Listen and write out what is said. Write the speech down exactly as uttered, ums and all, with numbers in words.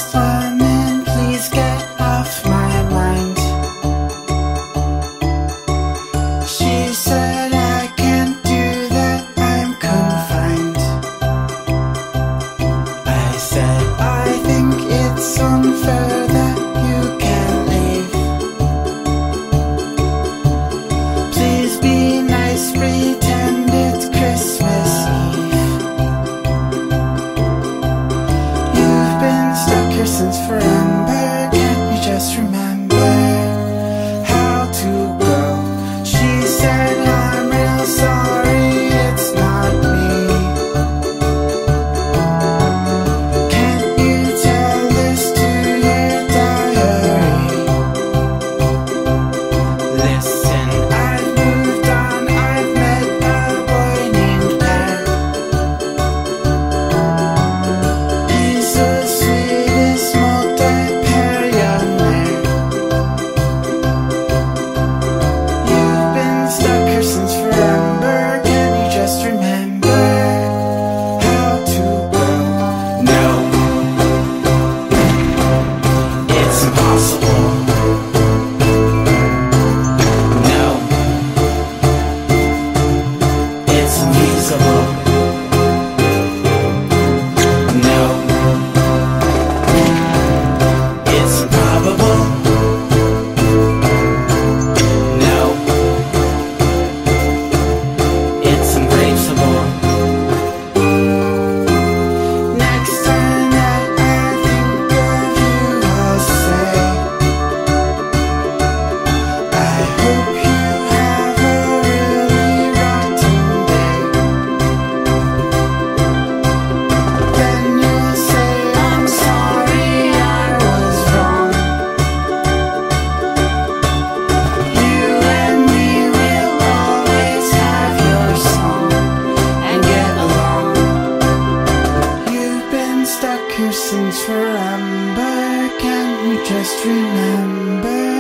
Next woman, please get off my mind. She said I can't do that, I'm confined. I said I think it's unfair that you can't leave. Please be nice, pretend it's Christmas Eve. You've been stuck here since forever, can't you just remember how to go? She said I'm real sorry, it's not me. Can't you tell this to your diary? Listen, I've moved on, I've met a boy named Per. He's the sweetest multi-pair young man. You've been stuck here since forever, can you just remember how to go? No, it's impossible. No, it's unfeasible. No, it's improbable. No, it's ungraceable. Next time that I think of you, I'll say, I hope you have a really rotten day. Then you'll say, I'm sorry, I was wrong. You and me will always have your song and get along. You've been stuck here since forever, can't you just remember